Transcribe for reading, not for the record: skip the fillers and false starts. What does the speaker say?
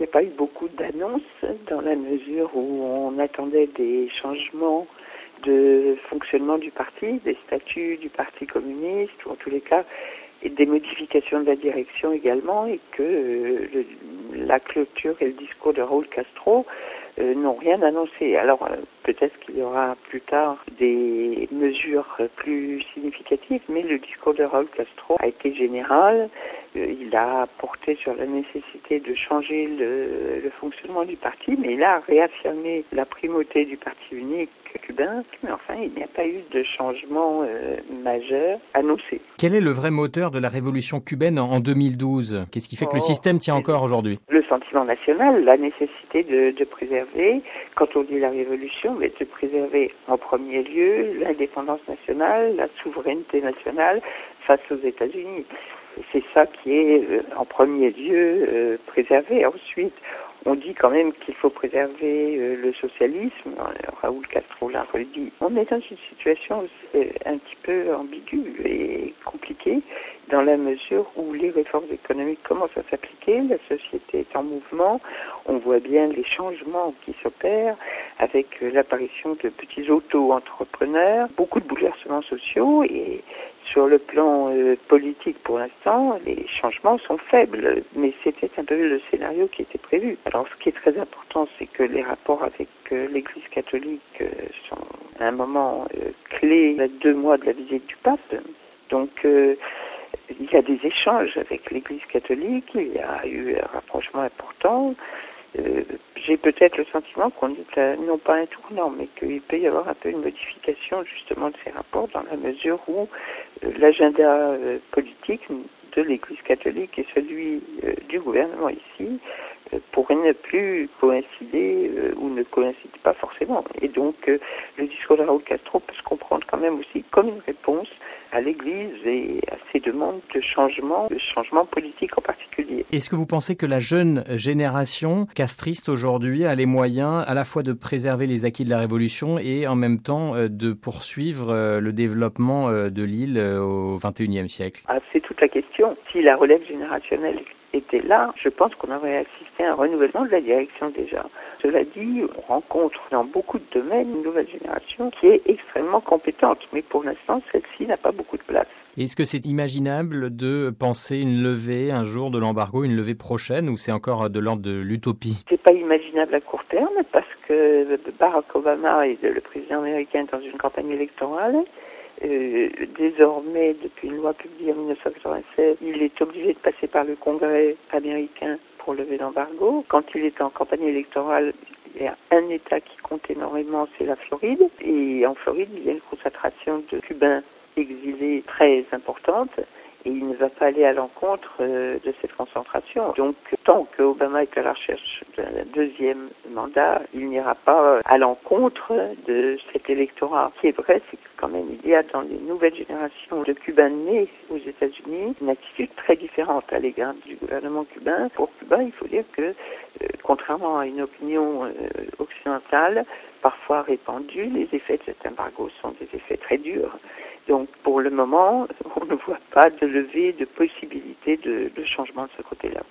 Il n'y a pas eu beaucoup d'annonces dans la mesure où on attendait des changements de fonctionnement du parti, des statuts du Parti communiste, ou en tous les cas et des modifications de la direction également, et que la clôture et le discours de Raúl Castro n'ont rien annoncé. Alors peut-être qu'il y aura plus tard des mesures plus significatives, mais le discours de Raúl Castro a été général. Il a porté sur la nécessité de changer le fonctionnement du parti, mais il a réaffirmé la primauté du parti unique cubain. Mais enfin, il n'y a pas eu de changement majeur annoncé. Quel est le vrai moteur de la révolution cubaine en 2012 ? Qu'est-ce qui fait que le système tient encore aujourd'hui ? Le sentiment national, la nécessité de préserver, quand on dit la révolution, mais de préserver en premier lieu l'indépendance nationale, la souveraineté nationale face aux États-Unis. C'est ça qui est en premier lieu préservé. Ensuite, on dit quand même qu'il faut préserver le socialisme. Raúl Castro l'a redit. On est dans une situation un petit peu ambiguë et compliquée dans la mesure où les réformes économiques commencent à s'appliquer, la société est en mouvement, on voit bien les changements qui s'opèrent avec l'apparition de petits auto-entrepreneurs, beaucoup de bouleversements sociaux et sur le plan politique, pour l'instant, les changements sont faibles, mais c'était un peu le scénario qui était prévu. Alors, ce qui est très important, c'est que les rapports avec l'Église catholique sont à un moment clé, à 2 mois de la visite du pape. Donc, il y a des échanges avec l'Église catholique, il y a eu un rapprochement important. J'ai peut-être le sentiment qu'on est non pas un tournant, mais qu'il peut y avoir un peu une modification justement de ces rapports dans la mesure où l'agenda politique de l'Église catholique et celui du gouvernement ici pourraient ne plus coïncider ou ne coïncident pas forcément. Et donc le discours de Raúl Castro peut se comprendre quand même aussi comme une réponse à l'Église et à ses demandes de changement politique en particulier. Est-ce que vous pensez que la jeune génération castriste aujourd'hui a les moyens à la fois de préserver les acquis de la Révolution et en même temps de poursuivre le développement de l'île au XXIe siècle ? C'est toute la question. Si la relève générationnelle était là, je pense qu'on aurait assisté à un renouvellement de la direction déjà. Cela dit, on rencontre dans beaucoup de domaines une nouvelle génération qui est extrêmement compétente, mais pour l'instant, celle-ci n'a pas beaucoup de place. Est-ce que c'est imaginable de penser une levée un jour de l'embargo, une levée prochaine, ou c'est encore de l'ordre de l'utopie ? C'est pas imaginable à court terme parce que Barack Obama est le président américain dans une campagne électorale. Désormais, depuis une loi publiée en 1996, il est obligé de passer par le Congrès américain pour lever l'embargo. Quand il est en campagne électorale, il y a un État qui compte énormément, c'est la Floride. Et en Floride, il y a une concentration de Cubains exilés très importante. Et il ne va pas aller à l'encontre de cette concentration. Donc, tant qu'Obama est à la recherche d'un deuxième mandat, il n'ira pas à l'encontre de cet électorat. Ce qui est vrai, c'est que quand même, il y a dans les nouvelles générations de Cubains nés aux États-Unis une attitude très différente à l'égard du gouvernement cubain. Pour Cuba, il faut dire que, contrairement à une opinion occidentale, parfois répandue, les effets de cet embargo sont des effets très durs. Donc, pour le moment, on ne voit pas de levée de possibilité de changement de ce côté-là.